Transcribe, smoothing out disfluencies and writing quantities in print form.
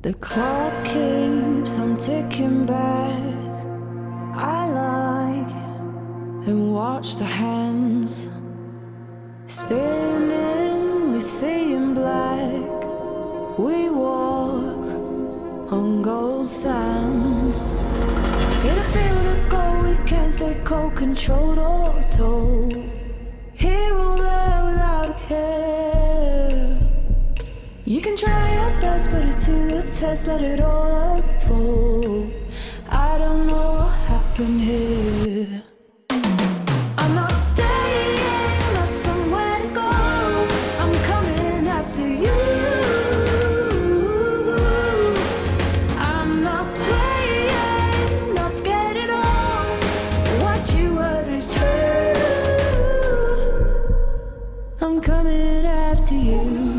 The clock keeps on ticking back. I lie and watch the hands spinning, we see in black. We walk on gold sands. In a field of gold, we can't stay cold, controlled or told. Here or there without a care. You can try your best, but it's to your test, let it all unfold. I don't know what happened here. I'm not staying, not somewhere to go. I'm coming after you. I'm not playing, not scared at all. What you heard is true. I'm coming after you.